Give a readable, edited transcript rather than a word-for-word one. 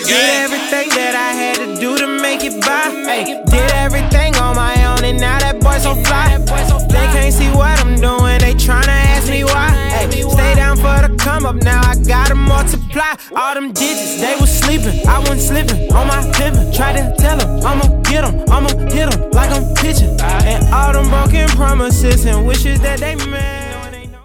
Did everything that I had to do to make it by. Ay, did everything on my own, and now that boy so fly. They can't see what I'm doing, they tryna ask me why. Ay, stay down for the come up, now I gotta multiply. All them digits, they was sleeping, I wasn't slipping on my pimpin'. Try to tell them, I'ma get them, I'ma hit them like I'm pitching. And all them broken promises and wishes that they made.